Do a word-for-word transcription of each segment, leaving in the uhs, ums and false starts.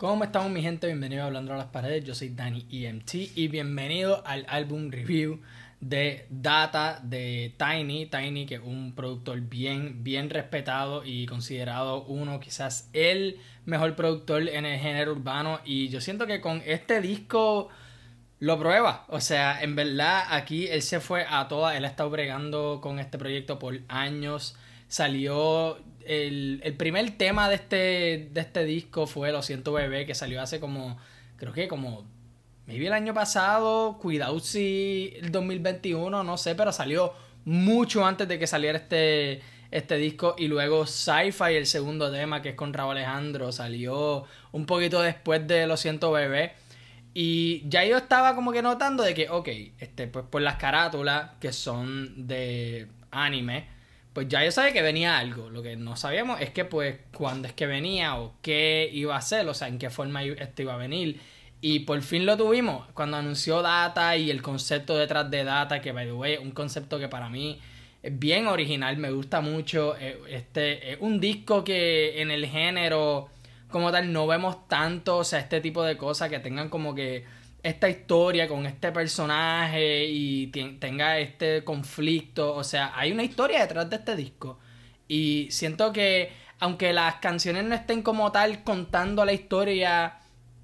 ¿Cómo estamos, mi gente? Bienvenido a Hablando a las Paredes. Yo soy Dani E M T y bienvenido al álbum review de Data de Tiny. Tiny, que es un productor bien, bien respetado y considerado uno, quizás el mejor productor en el género urbano. Y yo siento que con este disco lo prueba. O sea, en verdad aquí él se fue a toda. Él ha estado bregando con este proyecto por años. Salió el, el primer tema de este, de este disco fue Lo siento bebé, que salió hace como, creo que como maybe el año pasado, cuidado si el dos mil veintiuno, no sé, pero salió mucho antes de que saliera este, este disco. Y luego Sci-Fi, el segundo tema, que es con Rauw Alejandro, salió un poquito después de Lo siento bebé. Y ya yo estaba como que notando de que, ok, este, pues por las carátulas que son de anime, pues ya yo sabía que venía algo. Lo que no sabíamos es que pues cuándo es que venía o qué iba a ser, o sea, en qué forma esto iba a venir. Y por fin lo tuvimos cuando anunció Data y el concepto detrás de Data, que by the way, un concepto que para mí es bien original, me gusta mucho. Este es un disco que en el género como tal no vemos tanto, o sea, este tipo de cosas que tengan como que esta historia con este personaje y t- tenga este conflicto. O sea, hay una historia detrás de este disco. Y siento que, aunque las canciones no estén como tal contando la historia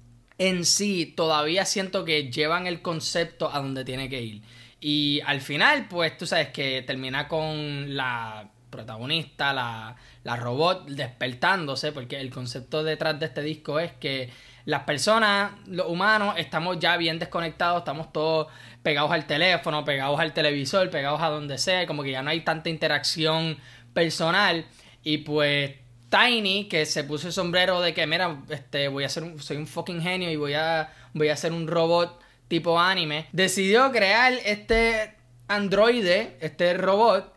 en sí, todavía siento que llevan el concepto a donde tiene que ir. Y al final, pues tú sabes que termina con la protagonista, la, la robot, despertándose, porque el concepto detrás de este disco es que las personas, los humanos, estamos ya bien desconectados, estamos todos pegados al teléfono, pegados al televisor, pegados a donde sea, como que ya no hay tanta interacción personal. Y pues Tiny, que se puso el sombrero de que, mira, este, voy a ser un, soy un fucking genio y voy a, voy a ser un robot tipo anime, decidió crear este androide, este robot,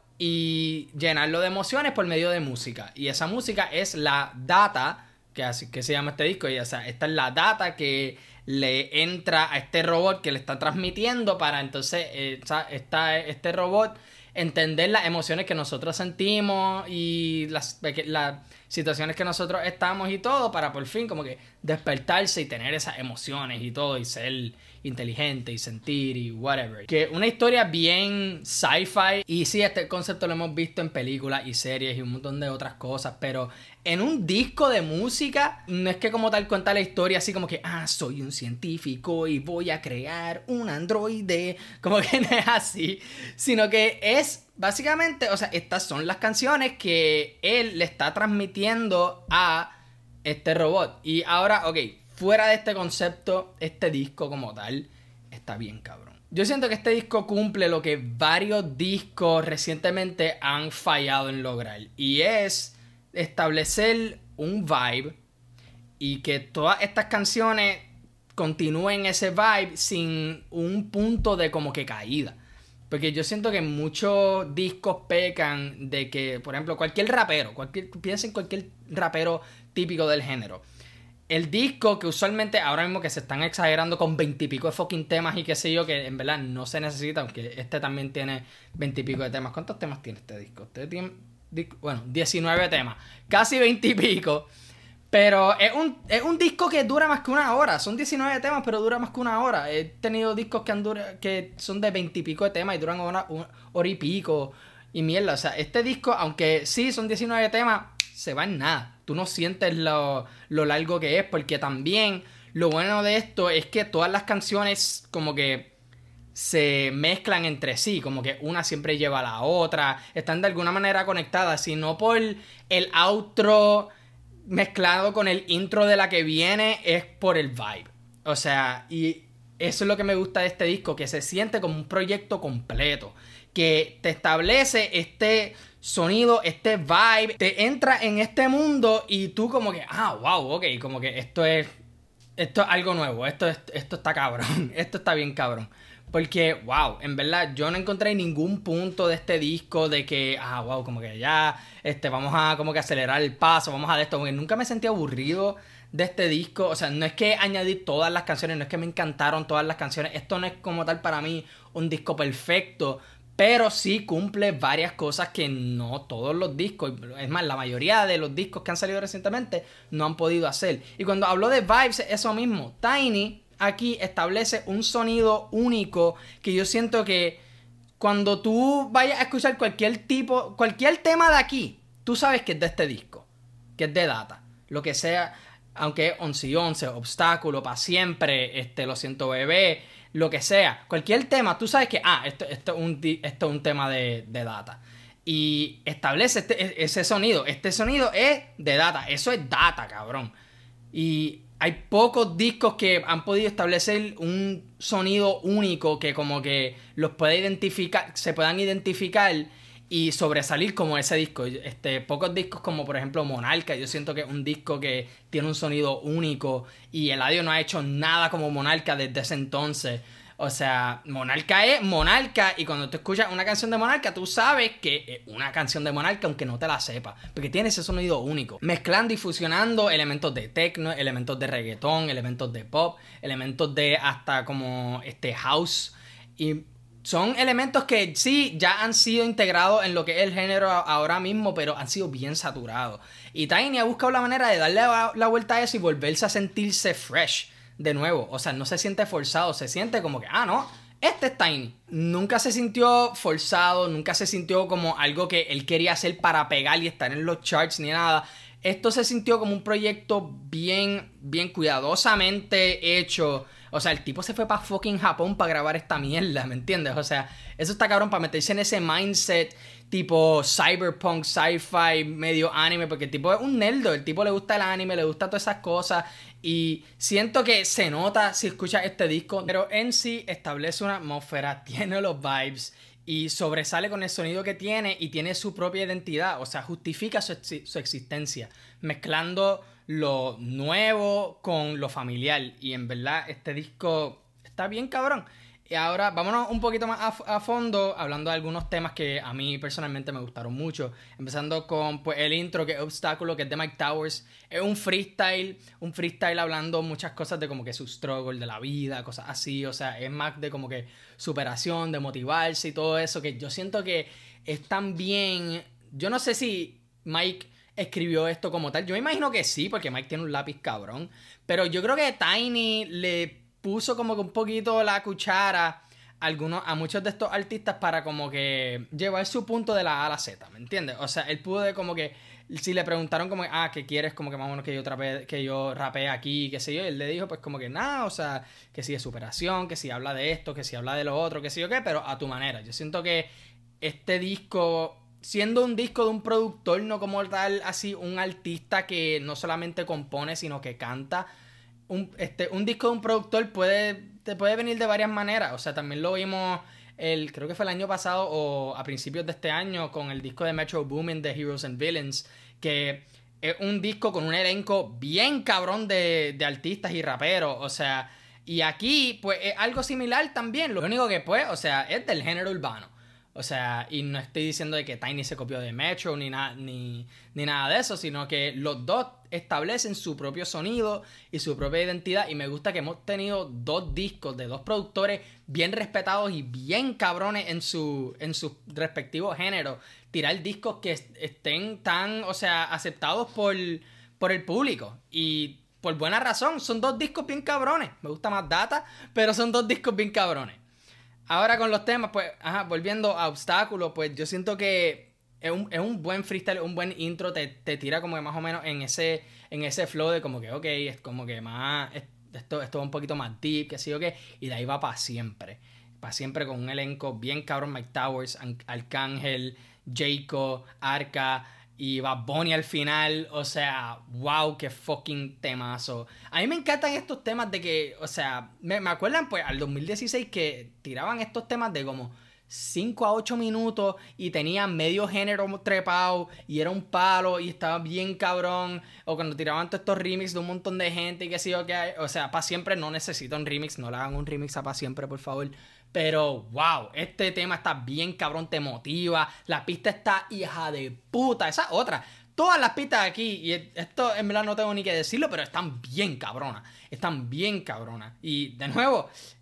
y llenarlo de emociones por medio de música. Y esa música es la data, que así que se llama este disco, y o sea, esta es la data que le entra a este robot, que le está transmitiendo para entonces eh, está este robot entender las emociones que nosotros sentimos y las, las situaciones que nosotros estamos y todo, para por fin como que despertarse y tener esas emociones y todo y ser inteligente y sentir y whatever. Que una historia bien sci-fi, y sí, este concepto lo hemos visto en películas y series y un montón de otras cosas, pero en un disco de música no es que como tal cuenta la historia así como que, ah, soy un científico y voy a crear un androide, como que no es así, sino que es básicamente, o sea, estas son las canciones que él le está transmitiendo a este robot. Y ahora, ok, fuera de este concepto, este disco como tal está bien cabrón. Yo siento que este disco cumple lo que varios discos recientemente han fallado en lograr, y es establecer un vibe y que todas estas canciones continúen ese vibe sin un punto de como que caída. Porque yo siento que muchos discos pecan de que, por ejemplo, cualquier rapero, cualquier, piensa en cualquier rapero típico del género. El disco que usualmente ahora mismo que se están exagerando con veintipico de fucking temas y qué sé yo, que en verdad no se necesita, aunque este también tiene veintipico de temas. ¿Cuántos temas tiene este disco? Este tiene, bueno, diecinueve temas, casi veintipico. Pero es un, es un disco que dura más que una hora. Son diecinueve temas, pero dura más que una hora. He tenido discos que, han dura, que son de veintipico de temas y duran una, una hora y pico. Y mierda, o sea, este disco, aunque sí son diecinueve temas, se va en nada. Tú no sientes lo, lo largo que es, porque también lo bueno de esto es que todas las canciones como que se mezclan entre sí, como que una siempre lleva a la otra, están de alguna manera conectadas, sino por el outro mezclado con el intro de la que viene, es por el vibe. O sea, y eso es lo que me gusta de este disco, que se siente como un proyecto completo, que te establece este sonido, este vibe, te entra en este mundo y tú como que, ah, wow, ok, como que esto es esto es algo nuevo, esto, es, esto está cabrón, esto está bien cabrón. Porque, wow, en verdad yo no encontré ningún punto de este disco de que, ah, wow, como que ya, este, vamos a como que acelerar el paso, vamos a de esto, porque nunca me sentí aburrido de este disco. O sea, no es que añadí todas las canciones, no es que me encantaron todas las canciones, esto no es como tal para mí un disco perfecto, pero sí cumple varias cosas que no todos los discos, es más, la mayoría de los discos que han salido recientemente no han podido hacer. Y cuando hablo de vibes, eso mismo. Tiny aquí establece un sonido único que yo siento que cuando tú vayas a escuchar cualquier tipo, cualquier tema de aquí, tú sabes que es de este disco, que es de Data. Lo que sea, aunque es once y once, Obstáculo, Pa' Siempre, este, Lo Siento Bebé, lo que sea. Cualquier tema, tú sabes que, ah, esto, esto, es, un, esto es un tema de, de Data. Y establece este, ese sonido. Este sonido es de Data. Eso es Data, cabrón. Y hay pocos discos que han podido establecer un sonido único que como que los puede identificar, se puedan identificar y sobresalir como ese disco. Este, pocos discos como por ejemplo Monarca, yo siento que es un disco que tiene un sonido único y Eladio no ha hecho nada como Monarca desde ese entonces. O sea, Monarca es Monarca y cuando tú escuchas una canción de Monarca tú sabes que es una canción de Monarca aunque no te la sepas, porque tiene ese sonido único. Mezclando y fusionando elementos de techno, elementos de reggaetón, elementos de pop, elementos de hasta como este house y son elementos que sí ya han sido integrados en lo que es el género ahora mismo, pero han sido bien saturados. Y Tiny ha buscado la manera de darle la vuelta a eso y volverse a sentirse fresh de nuevo. O sea, no se siente forzado, se siente como que, ah, no, este es Tiny. Nunca se sintió forzado, nunca se sintió como algo que él quería hacer para pegar y estar en los charts ni nada. Esto se sintió como un proyecto bien, bien cuidadosamente hecho. O sea, el tipo se fue para fucking Japón para grabar esta mierda, ¿me entiendes? O sea, eso está cabrón para meterse en ese mindset tipo cyberpunk, sci-fi, medio anime, porque el tipo es un nerdo, el tipo le gusta el anime, le gusta todas esas cosas y siento que se nota si escuchas este disco, pero en sí establece una atmósfera, tiene los vibes y sobresale con el sonido que tiene y tiene su propia identidad, o sea, justifica su, ex- su existencia, mezclando lo nuevo con lo familiar y en verdad este disco está bien cabrón. Y ahora vámonos un poquito más a, a fondo hablando de algunos temas que a mí personalmente me gustaron mucho, empezando con pues el intro que es Obstáculo, que es de Mike Towers. Es un freestyle, un freestyle hablando muchas cosas de como que su struggle de la vida, cosas así, o sea, es más de como que superación, de motivarse y todo eso, que yo siento que es tan bien, yo no sé si Mike escribió esto como tal, yo me imagino que sí, porque Mike tiene un lápiz cabrón, pero yo creo que Tiny le puso como que un poquito la cuchara a, algunos, a muchos de estos artistas para como que llevar su punto de la A a la Z, ¿me entiendes? O sea, él pudo de como que, si le preguntaron como, ah, ¿qué quieres? Como que más o menos que yo, trape, que yo rapee aquí, qué sé yo, él le dijo pues como que nada, o sea, que si es superación, que si habla de esto, que si habla de lo otro, que sé yo qué, pero a tu manera. Yo siento que este disco, siendo un disco de un productor, no como tal, así, un artista que no solamente compone, sino que canta, Un, este, un disco de un productor puede, te puede venir de varias maneras. O sea, también lo vimos, el, creo que fue el año pasado o a principios de este año con el disco de Metro Boomin de Heroes and Villains, que es un disco con un elenco bien cabrón de, de artistas y raperos. O sea, y aquí pues es algo similar también. Lo único que pues, o sea, es del género urbano. O sea, y no estoy diciendo de que Tiny se copió de Metro ni, na- ni, ni nada de eso, sino que los dos establecen su propio sonido y su propia identidad. Y me gusta que hemos tenido dos discos de dos productores bien respetados y bien cabrones en su en sus respectivos géneros. Tirar discos que est- estén tan, o sea, aceptados por, por el público. Y por buena razón, son dos discos bien cabrones. Me gusta más Data, pero son dos discos bien cabrones. Ahora con los temas, pues, ajá, volviendo a Obstáculos, pues yo siento que es un, es un buen freestyle, un buen intro, te, te tira como que más o menos en ese, en ese flow de como que, ok, es como que más, es- esto, esto va un poquito más deep, que sí o qué, y de ahí va para siempre. Para siempre con un elenco bien cabrón, Mike Towers, An- Arcángel, Jayco, Arca y Bad Bunny al final, o sea, wow, qué fucking temazo. A mí me encantan estos temas de que, o sea, me, me acuerdan pues al dos mil dieciséis que tiraban estos temas de como cinco a ocho minutos y tenían medio género trepado y era un palo y estaba bien cabrón. O cuando tiraban todos estos remix de un montón de gente y que sí o que, o sea, para siempre no necesito un remix, no le hagan un remix a para siempre, por favor. Pero, wow, este tema está bien cabrón, te motiva. La pista está hija de puta. Esa otra. Todas las pistas aquí, y esto en verdad no tengo ni que decirlo, pero están bien cabronas. Están bien cabronas. Y de nuevo,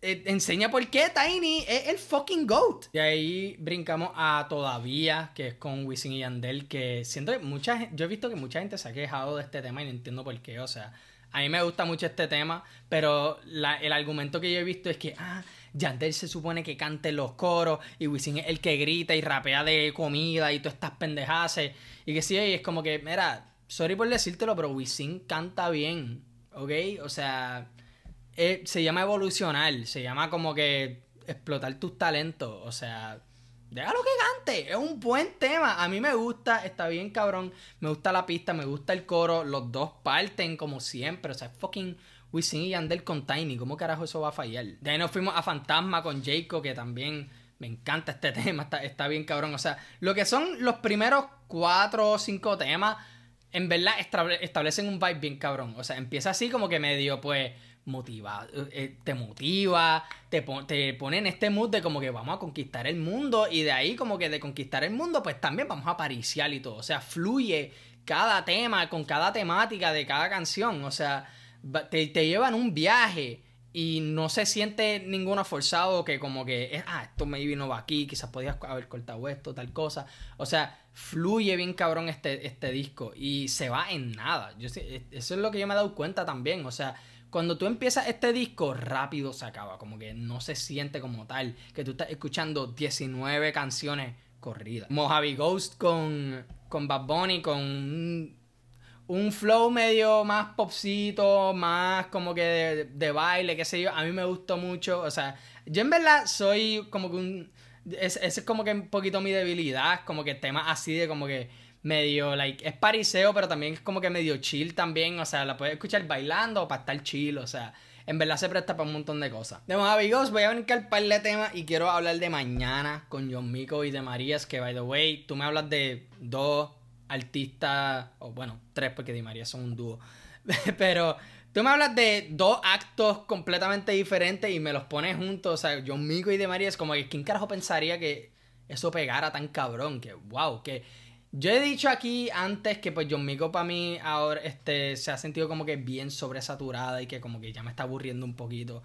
eh, enseña por qué Tiny es el fucking GOAT. Y ahí brincamos a Todavía, que es con Wisin y Yandel, que siento que mucha gente, yo he visto que mucha gente se ha quejado de este tema y no entiendo por qué, o sea, a mí me gusta mucho este tema, pero la, el argumento que yo he visto es que, ah, Yandel se supone que cante los coros y Wisin es el que grita y rapea de comida y todas estas pendejadas, y que sí, y es como que, mira, sorry por decírtelo, pero Wisin canta bien, ¿ok? O sea, eh, se llama evolucionar, se llama como que explotar tus talentos, o sea, déjalo que cante, es un buen tema, a mí me gusta, está bien cabrón, me gusta la pista, me gusta el coro, los dos parten como siempre, o sea, fucking Wisin y Yandel con Tiny, ¿cómo carajo eso va a fallar? De ahí nos fuimos a Fantasma con Jayco, que también me encanta este tema, está, está bien cabrón, o sea, lo que son los primeros cuatro o cinco temas, en verdad establecen un vibe bien cabrón. O sea, empieza así como que medio, pues, motiva, eh, te motiva, te, pon, te pone en este mood de como que vamos a conquistar el mundo. Y de ahí como que de conquistar el mundo, pues también vamos a pariciar y todo. O sea, fluye cada tema con cada temática de cada canción. O sea, te, te llevan un viaje y no se siente ninguno forzado que como que, es, ah, esto maybe no va aquí, quizás podías haber cortado esto, tal cosa. O sea, fluye bien cabrón este, este disco y se va en nada. Yo sé, eso es lo que yo me he dado cuenta también. O sea, cuando tú empiezas este disco, rápido se acaba. Como que no se siente como tal, que tú estás escuchando diecinueve canciones corridas. Mojave Ghost con, con Bad Bunny, con un, un flow medio más popcito, más como que de, de baile, qué sé yo. A mí me gustó mucho. O sea, yo en verdad soy como que un... Ese es como que un poquito mi debilidad, como que temas así de como que medio, like, es pariseo, pero también es como que medio chill también, o sea, la puedes escuchar bailando o para estar chill, o sea, en verdad se presta para un montón de cosas. De Mojave Ghost voy a brincar un par de temas y quiero hablar de Mañana con John Mico y de Marías, que by the way, tú me hablas de dos artistas, o bueno, tres porque Di María son un dúo, pero... Tú me hablas de dos actos completamente diferentes y me los pones juntos. O sea, John Mico y De María es como que ¿quién carajo pensaría que eso pegara tan cabrón? Que wow, que yo he dicho aquí antes que pues John Mico para mí ahora este, se ha sentido como que bien sobresaturada y que como que ya me está aburriendo un poquito.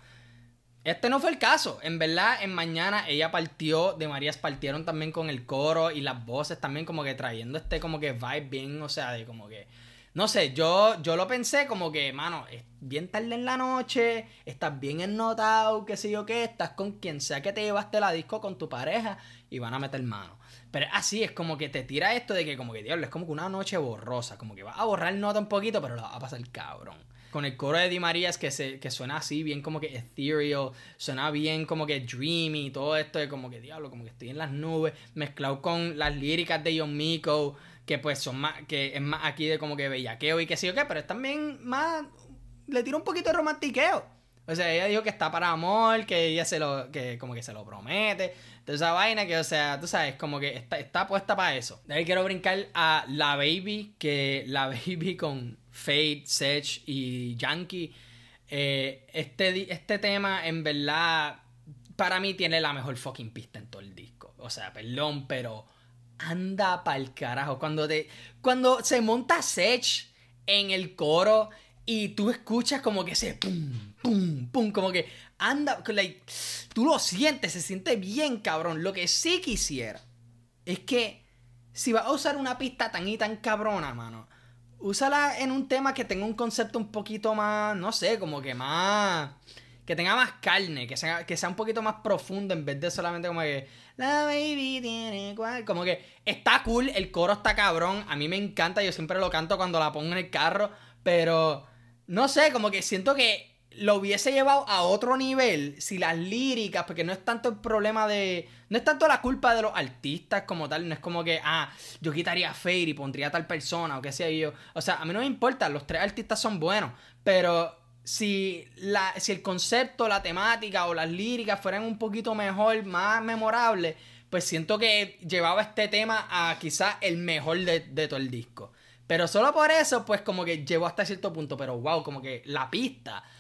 Este no fue el caso. En verdad, en Mañana ella partió, De Marías partieron también con el coro y las voces también como que trayendo este como que vibe bien, o sea, de como que... No sé, yo, yo lo pensé como que, mano, es bien tarde en la noche, estás bien ennotado, qué sé yo qué, estás con quien sea que te llevaste la disco con tu pareja y van a meter mano. Pero así, es como que te tira esto de que como que, diablo, es como que una noche borrosa, como que vas a borrar nota un poquito, pero la vas a pasar cabrón. Con el coro de Di María es que, se, que suena así, bien como que ethereal, suena bien como que dreamy y todo esto de como que, diablo, como que estoy en las nubes, mezclado con las líricas de John Mico, que pues son más, que es más aquí de como que bellaqueo y qué sé yo qué, pero es también más, le tira un poquito de romantiqueo. O sea, ella dijo que está para amor, que ella se lo, que como que se lo promete, toda esa vaina que, o sea, tú sabes, como que está, está puesta para eso. De ahí quiero brincar a La Baby, que La Baby con Fade, Sech y Yankee. Eh, este, este tema, en verdad, para mí tiene la mejor fucking pista en todo el disco. O sea, perdón, pero... anda pa'l carajo. Cuando, te, cuando se monta Sech en el coro y tú escuchas como que ese pum, pum, pum, como que anda, like, tú lo sientes, se siente bien cabrón. Lo que sí quisiera es que si vas a usar una pista tan y tan cabrona, mano, úsala en un tema que tenga un concepto un poquito más, no sé, como que más... que tenga más carne, que sea, que sea un poquito más profundo en vez de solamente como que la baby tiene cual. Como que está cool, el coro está cabrón, a mí me encanta, yo siempre lo canto cuando la pongo en el carro, pero no sé, como que siento que lo hubiese llevado a otro nivel si las líricas, porque no es tanto el problema de... no es tanto la culpa de los artistas como tal, no es como que, ah, yo quitaría a Fade y pondría a tal persona o qué sé yo. O sea, a mí no me importa, los tres artistas son buenos, pero... Si, la, si el concepto, la temática o las líricas fueran un poquito mejor, más memorables, pues siento que llevaba este tema a quizás el mejor de, de todo el disco. Pero solo por eso, pues como que llegó hasta cierto punto. Pero wow, como que la pista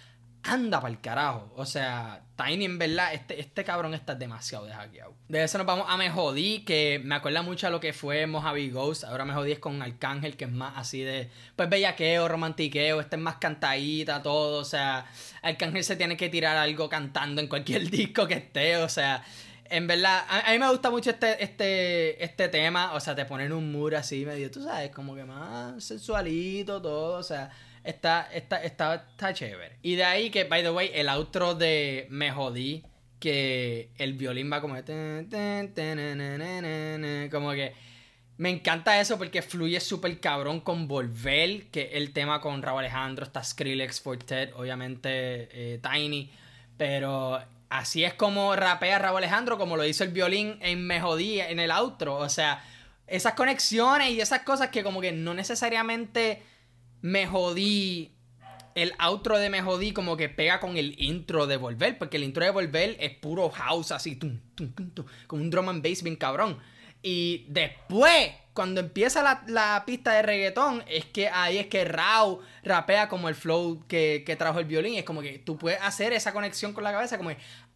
anda pa'l carajo. O sea, Tiny en verdad, este, este cabrón está demasiado de hackeado. De eso nos vamos a Me Jodí, que me acuerda mucho a lo que fue Mojave Ghost. Ahora Me Jodí es con Arcángel, que es más así de, pues, bellaqueo, romantiqueo. Este es más cantadita, todo. O sea, Arcángel se tiene que tirar algo cantando en cualquier disco que esté. O sea, en verdad, a, a mí me gusta mucho este, este, este tema. O sea, te ponen un mood así medio, tú sabes, como que más sensualito, todo. O sea, está, está, está, está chévere. Y de ahí que, by the way, el outro de Me Jodí, que el violín va como de, ten, ten, ten, ten, ten, ten, como que me encanta eso porque fluye súper cabrón con Volver, que es el tema con Rauw Alejandro, está Skrillex, Fortet, obviamente eh, Tiny, pero así es como rapea Rauw Alejandro, como lo hizo el violín en Me Jodí, en el outro. O sea, esas conexiones y esas cosas que como que no necesariamente Me Jodí, el outro de Me Jodí como que pega con el intro de Volver, porque el intro de Volver es puro house así, tum, tum, tum, tum, con un drum and bass bien cabrón. Y después, cuando empieza la, la pista de reggaetón, es que ahí es que Rauw rapea como el flow que, que trajo el violín. Es como que tú puedes hacer esa conexión con la cabeza, como que,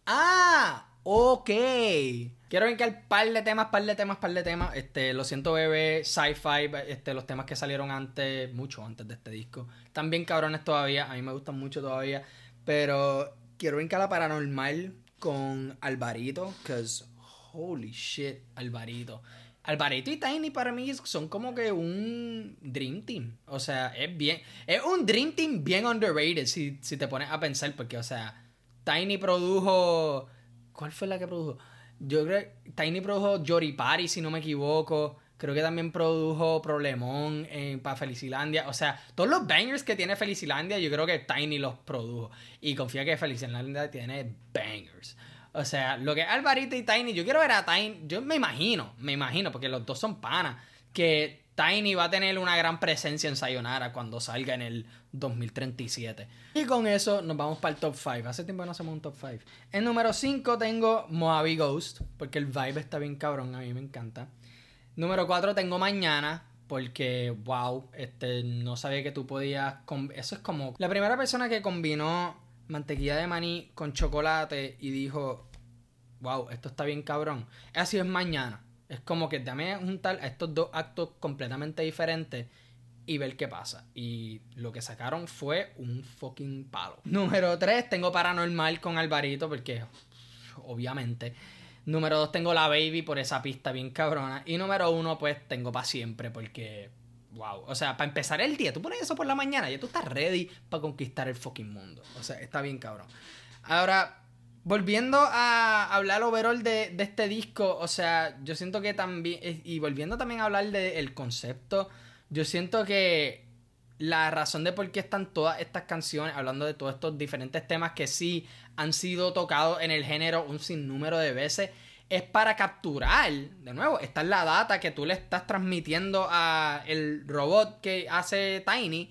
ah, ok. Quiero brincar par de temas, par de temas, par de temas. Este, Lo Siento Bebé, Sci-Fi, este, los temas que salieron antes, mucho antes de este disco. Están bien cabrones todavía, a mí me gustan mucho todavía. Pero quiero brincar la Paranormal con Alvarito, cause holy shit, Alvarito. Alvarito y Tiny para mí son como que un Dream Team. O sea, es bien. Es un Dream Team bien underrated si, si te pones a pensar. Porque, o sea, Tiny produjo. ¿Cuál fue la que produjo? Yo creo que Tiny produjo Yori Party, si no me equivoco. Creo que también produjo Problemón eh, para Felicilandia. O sea, todos los bangers que tiene Felicilandia, yo creo que Tiny los produjo. Y confía que Felicilandia tiene bangers. O sea, lo que es Alvarito y Tiny, yo quiero ver a Tiny, yo me imagino, me imagino, porque los dos son panas, que Tiny va a tener una gran presencia en Sayonara cuando salga en el dos mil treinta y siete. Y con eso nos vamos para el top cinco. Hace tiempo no hacemos un top cinco. En número cinco tengo Mojave Ghost, porque el vibe está bien cabrón, a mí me encanta. Número cuatro tengo Mañana, porque wow, este, no sabía que tú podías... Eso es como la primera persona que combinó mantequilla de maní con chocolate y dijo, wow, esto está bien cabrón. Así es Mañana. Es como que dame juntar a estos dos actos completamente diferentes y ver qué pasa. Y lo que sacaron fue un fucking palo. Número tres tengo Paranormal con Alvarito, porque obviamente. Número dos tengo La Baby por esa pista bien cabrona. Y número uno pues tengo Pa' Siempre, porque wow, o sea, para empezar el día, tú pones eso por la mañana y tú estás ready para conquistar el fucking mundo. O sea, está bien cabrón. Ahora, volviendo a hablar overall de, de este disco, o sea, yo siento que también, y volviendo también a hablar del concepto, yo siento que la razón de por qué están todas estas canciones, hablando de todos estos diferentes temas que sí han sido tocados en el género un sinnúmero de veces, es para capturar, de nuevo, esta es la data que tú le estás transmitiendo a el robot que hace Tiny,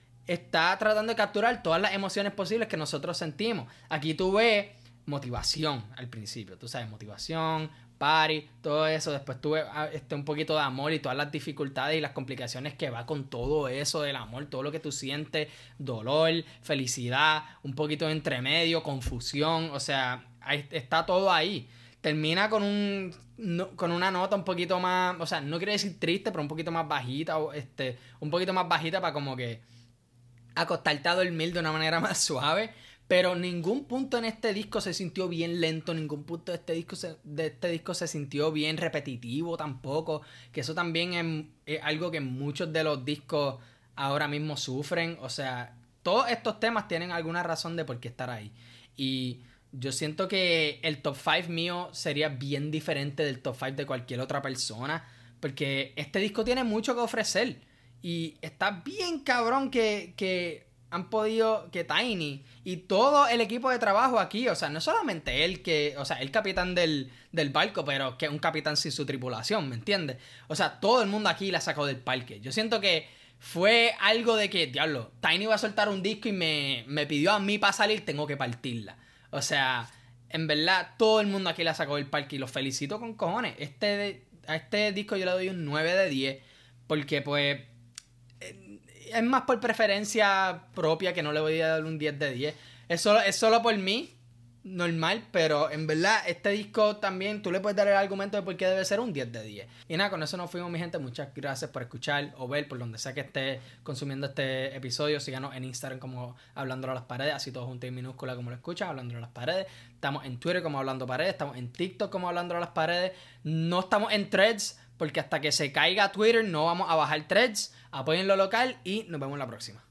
está tratando de capturar todas las emociones posibles que nosotros sentimos. Aquí tú ves motivación al principio, tú sabes, motivación, party, todo eso. Después tuve este, un poquito de amor y todas las dificultades y las complicaciones que va con todo eso del amor, todo lo que tú sientes, dolor, felicidad, un poquito de entremedio, confusión, o sea, ahí, está todo ahí. Termina con un no, con una nota un poquito más, o sea, no quiero decir triste, pero un poquito más bajita, o este, un poquito más bajita para como que acostarte a dormir de una manera más suave. Pero ningún punto en este disco se sintió bien lento, ningún punto de este disco se, de este disco se sintió bien repetitivo tampoco, que eso también es, es algo que muchos de los discos ahora mismo sufren. O sea, todos estos temas tienen alguna razón de por qué estar ahí. Y yo siento que el top cinco mío sería bien diferente del top cinco de cualquier otra persona, porque este disco tiene mucho que ofrecer. Y está bien cabrón que... que han podido, que Tiny y todo el equipo de trabajo aquí, o sea, no solamente él, que, o sea, el capitán del, del barco, pero que es un capitán sin su tripulación, ¿me entiendes? O sea, todo el mundo aquí la sacó del parque. Yo siento que fue algo de que, diablo, Tiny va a soltar un disco y me, me pidió a mí para salir, tengo que partirla. O sea, en verdad, todo el mundo aquí la sacó del parque y los felicito con cojones. Este, a este disco yo le doy un nueve de diez, porque pues... es más por preferencia propia que no le voy a dar un diez de diez. Es solo, es solo por mí, normal, pero en verdad este disco también tú le puedes dar el argumento de por qué debe ser un diez de diez. Y nada, con eso nos fuimos, mi gente. Muchas gracias por escuchar o ver por donde sea que esté consumiendo este episodio. Síganos en Instagram como Hablándolo a las Paredes, así todo junto y minúscula como lo escuchas, Hablándolo a las Paredes. Estamos en Twitter como Hablando Paredes, estamos en TikTok como Hablándolo a las Paredes. No estamos en Threads porque hasta que se caiga Twitter no vamos a bajar Threads. Apoyen lo local y nos vemos la próxima.